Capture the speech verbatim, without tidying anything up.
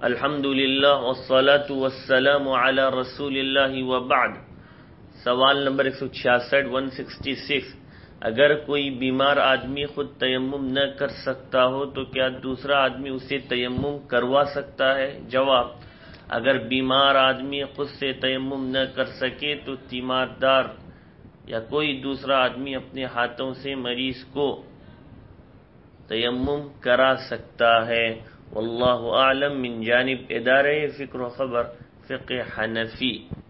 अल्हम्दुलिल्लाह वस्सलातु वस्सलामु अला रसूलिल्लाहि व बाद। सवाल नंबर एक सौ छियासठ वन सिक्सटी सिक्स। अगर कोई बीमार आदमी खुद तयम्मुम न कर सकता हो तो क्या दूसरा आदमी उसे तयम्मुम करवा सकता है? जवाब, अगर बीमार आदमी खुद से तयम्मुम न कर सके तो तीमारदार या कोई दूसरा आदमी अपने हाथों से मरीज को तयम्मुम करा सकता है। वल्लाहु आलम। मिन जानिब इदारे फ़िक्र व खबर फ़िक़्ह हनफ़ी।